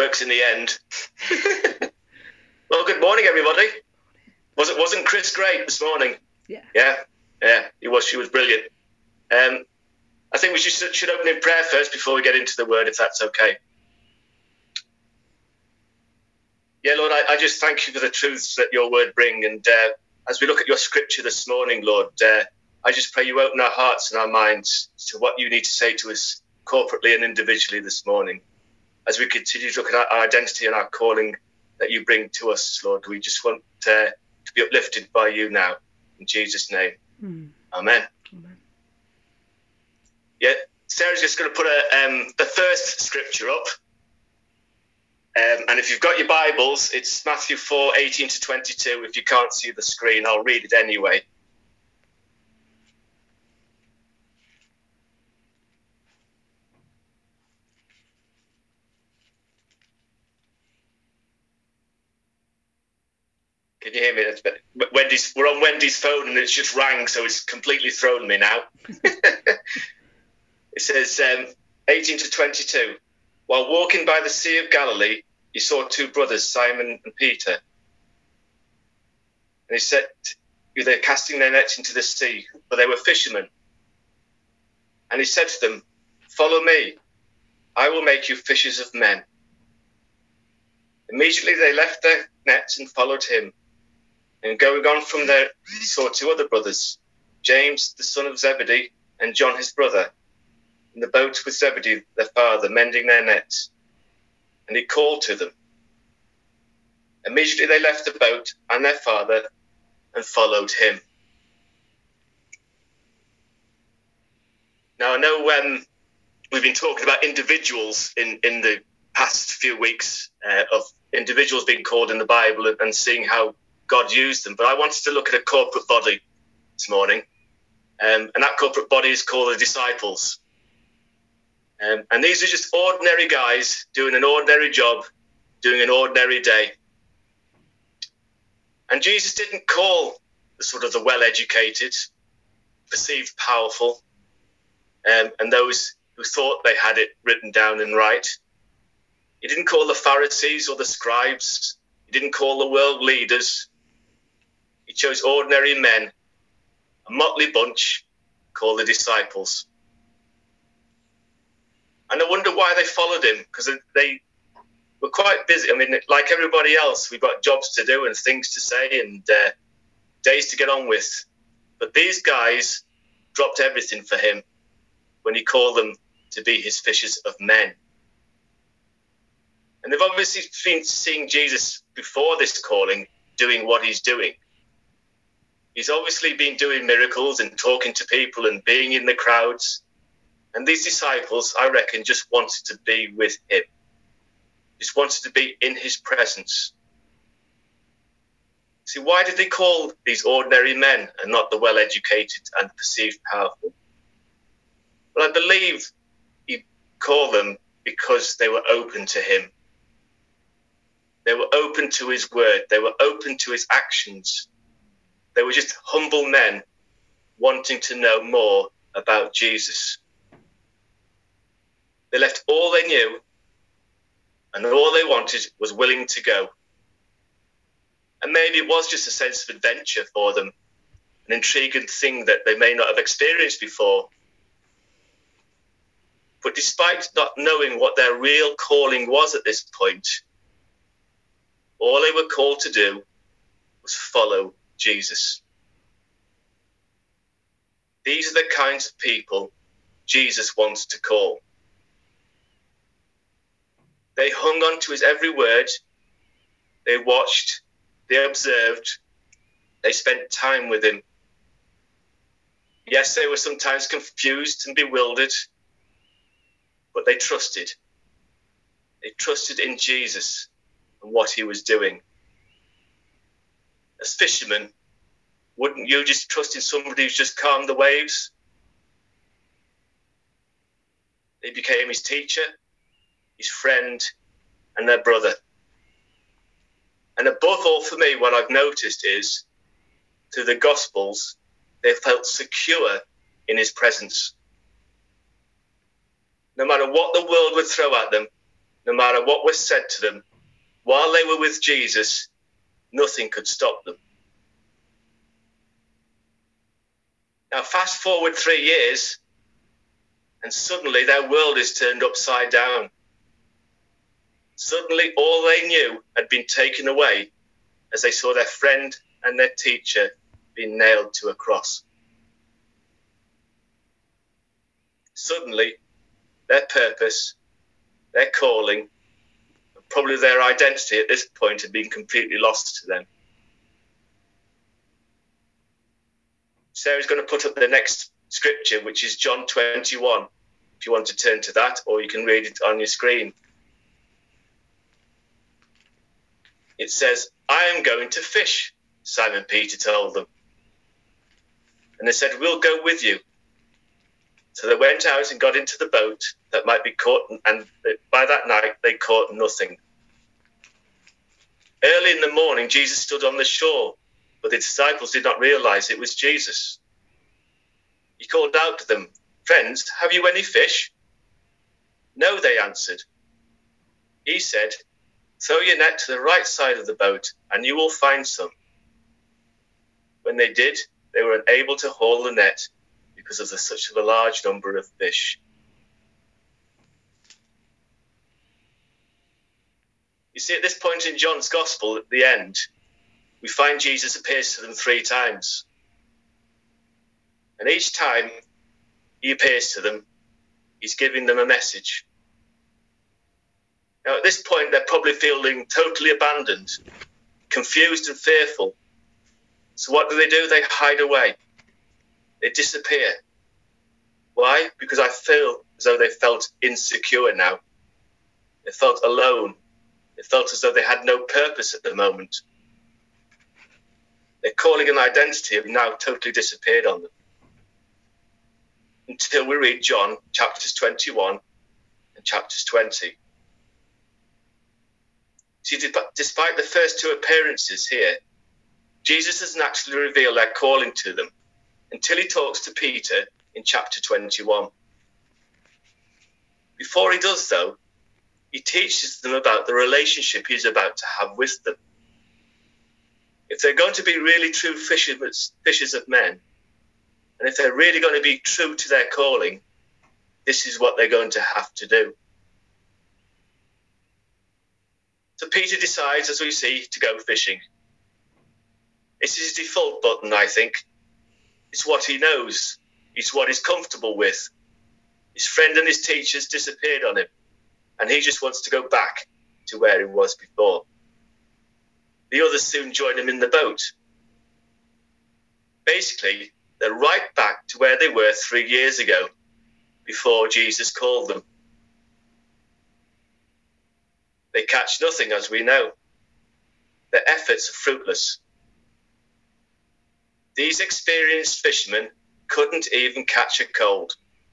works in the end. Well, good morning, everybody. Wasn't Chris great this morning? Yeah, he was. She was brilliant. I think we should open in prayer first before we get into the word, if that's okay. Yeah, Lord, I just thank you for the truths that your word bring. And as we look at your scripture this morning, Lord, I just pray you open our hearts and our minds to what you need to say to us corporately and individually this morning. As we continue to look at our identity and our calling that you bring to us, Lord, we just want to be uplifted by you now. In Jesus' name. Amen. Yeah, Sarah's just going to put the first scripture up. And if you've got your Bibles, it's Matthew 4:18-22. If you can't see the screen, I'll read it anyway. Can you hear me? We're on Wendy's phone and it's just rang, so it's completely thrown me now. It says 18-22. While walking by the Sea of Galilee, he saw two brothers, Simon and Peter. And he said, they're casting their nets into the sea, for they were fishermen. And he said to them, "Follow me, I will make you fishers of men." Immediately they left their nets and followed him. And going on from there, he saw two other brothers, James, the son of Zebedee, and John, his brother, in the boat with Zebedee, their father, mending their nets. And he called to them. Immediately they left the boat and their father and followed him. Now, I know we've been talking about individuals in the past few weeks, of individuals being called in the Bible and seeing how God used them. But I wanted to look at a corporate body this morning. And that corporate body is called the disciples. And these are just ordinary guys doing an ordinary job, doing an ordinary day. And Jesus didn't call the well-educated, perceived powerful, and those who thought they had it written down and right. He didn't call the Pharisees or the scribes. He didn't call the world leaders. He chose ordinary men, a motley bunch called the disciples. And I wonder why they followed him, because they were quite busy. I mean, like everybody else, we've got jobs to do and things to say and days to get on with. But these guys dropped everything for him when he called them to be his fishers of men. And they've obviously been seeing Jesus before this calling doing what he's doing. He's obviously been doing miracles and talking to people and being in the crowds. And these disciples, I reckon, just wanted to be with him. Just wanted to be in his presence. See, why did they call these ordinary men and not the well-educated and perceived powerful? Well, I believe he called them because they were open to him. They were open to his word. They were open to his actions. They were just humble men wanting to know more about Jesus. They left all they knew, and all they wanted was willing to go. And maybe it was just a sense of adventure for them, an intriguing thing that they may not have experienced before. But despite not knowing what their real calling was at this point, all they were called to do was follow Jesus. These are the kinds of people Jesus wants to call. They hung on to his every word. They watched. They observed. They spent time with him. Yes, they were sometimes confused and bewildered, but they trusted. They trusted in Jesus and what he was doing. As fishermen, wouldn't you just trust in somebody who's just calmed the waves? They became his teacher, his friend, and their brother. And above all, for me, what I've noticed is, through the Gospels, they felt secure in his presence. No matter what the world would throw at them, No matter what was said to them, while they were with Jesus, nothing could stop them. Now, fast forward 3 years, and suddenly their world is turned upside down. Suddenly, all they knew had been taken away as they saw their friend and their teacher being nailed to a cross. Suddenly, their purpose, their calling, and probably their identity at this point had been completely lost to them. Sarah's going to put up the next scripture, which is John 21, if you want to turn to that, or you can read it on your screen. It says, "I am going to fish," Simon Peter told them. And they said, "We'll go with you." So they went out and got into the boat that might be caught, and by that night they caught nothing. Early in the morning, Jesus stood on the shore, but the disciples did not realize it was Jesus. He called out to them, "Friends, have you any fish?" "No," they answered. He said, "Throw your net to the right side of the boat, and you will find some." When they did, they were unable to haul the net because of such a large number of fish. You see, at this point in John's Gospel, at the end, we find Jesus appears to them 3 times. And each time he appears to them, he's giving them a message. Now, at this point, they're probably feeling totally abandoned, confused and fearful. So what do? They hide away. They disappear. Why? Because I feel as though they felt insecure now. They felt alone. They felt as though they had no purpose at the moment. Their calling and identity have now totally disappeared on them. Until we read John chapters 21 and chapters 20. See, despite the first 2 appearances here, Jesus doesn't actually reveal their calling to them until he talks to Peter in chapter 21. Before he does, though, he teaches them about the relationship he's about to have with them. If they're going to be really true fishers of men, and if they're really going to be true to their calling, this is what they're going to have to do. So Peter decides, as we see, to go fishing. It's his default button, I think. It's what he knows. It's what he's comfortable with. His friend and his teachers disappeared on him, and he just wants to go back to where he was before. The others soon join him in the boat. Basically, they're right back to where they were 3 years ago, before Jesus called them. They catch nothing, as we know. Their efforts are fruitless. These experienced fishermen couldn't even catch a cold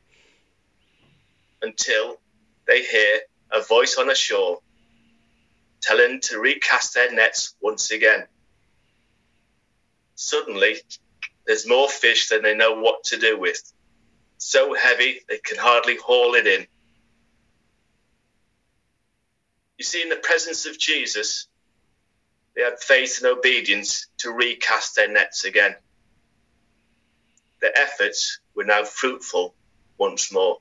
until they hear a voice on the shore telling them to recast their nets once again. Suddenly, there's more fish than they know what to do with. So heavy they can hardly haul it in. You see, in the presence of Jesus, they had faith and obedience to recast their nets again. Their efforts were now fruitful once more.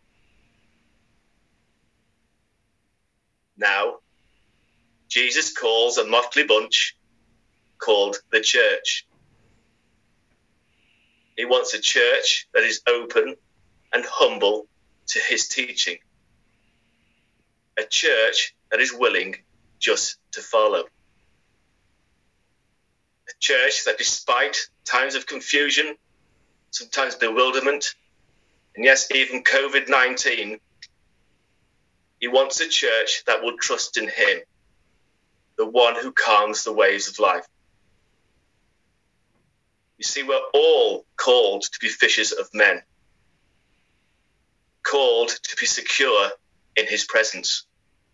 Now, Jesus calls a motley bunch called the church. He wants a church that is open and humble to his teaching. A church that is willing just to follow. A church that, despite times of confusion, sometimes bewilderment, and yes, even COVID-19, he wants a church that will trust in him, the one who calms the waves of life. You see, we're all called to be fishers of men, called to be secure in his presence.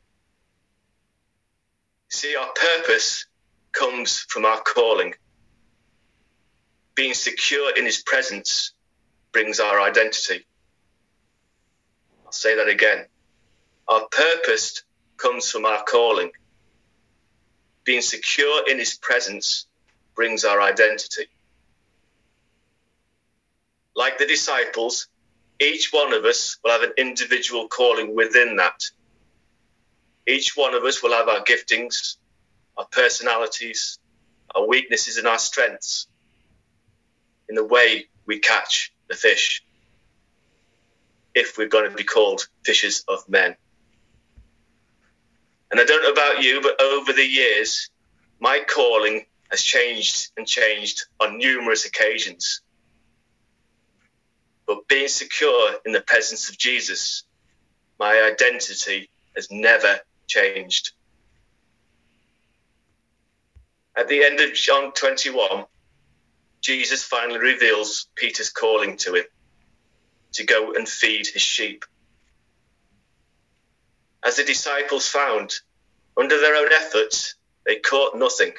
You see, our purpose comes from our calling. Being secure in his presence brings our identity. I'll say that again. Our purpose comes from our calling. Being secure in his presence brings our identity. Like the disciples, each one of us will have an individual calling within that. Each one of us will have our giftings, our personalities, our weaknesses and our strengths in the way we catch the fish, if we're going to be called fishers of men. And I don't know about you, but over the years, my calling has changed and changed on numerous occasions. But being secure in the presence of Jesus, my identity has never changed. At the end of John 21, Jesus finally reveals Peter's calling to him, to go and feed his sheep. As the disciples found, under their own efforts, they caught nothing.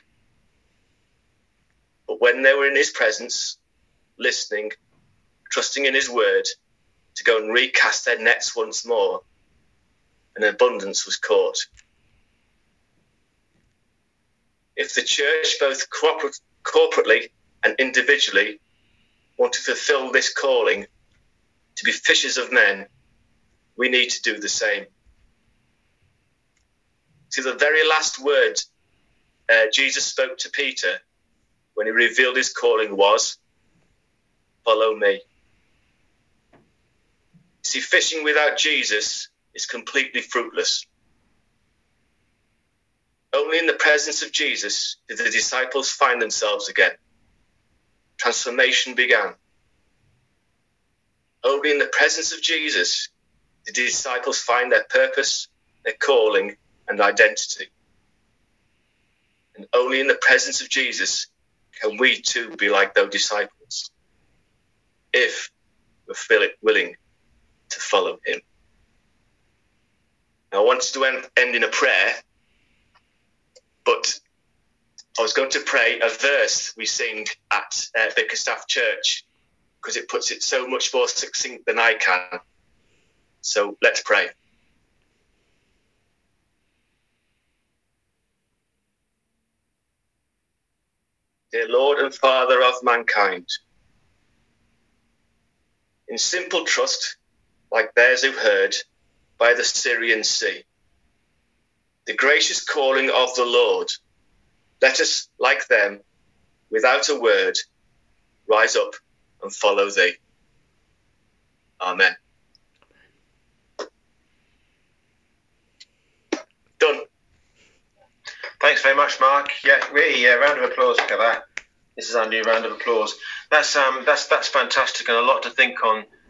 But when they were in his presence, listening, trusting in his word, to go and recast their nets once more, an abundance was caught. If the church, both corporately and individually, want to fulfill this calling to be fishers of men, we need to do the same. See, the very last word Jesus spoke to Peter when he revealed his calling was, "Follow me." See, fishing without Jesus is completely fruitless. Only in the presence of Jesus did the disciples find themselves again. Transformation began. Only in the presence of Jesus did the disciples find their purpose, their calling, and identity. And only in the presence of Jesus can we too be like those disciples, if we're willing to follow him. Now, I wanted to end in a prayer, but I was going to pray a verse we sing at Bickerstaff Church, because it puts it so much more succinct than I can. So let's pray. Dear Lord and Father of mankind, in simple trust, like theirs who heard by the Syrian sea, the gracious calling of the Lord, let us, like them, without a word, rise up and follow thee. Amen. Done. Thanks very much, Mark. Yeah, really, round of applause for that. This is our new round of applause. That's fantastic, and a lot to think on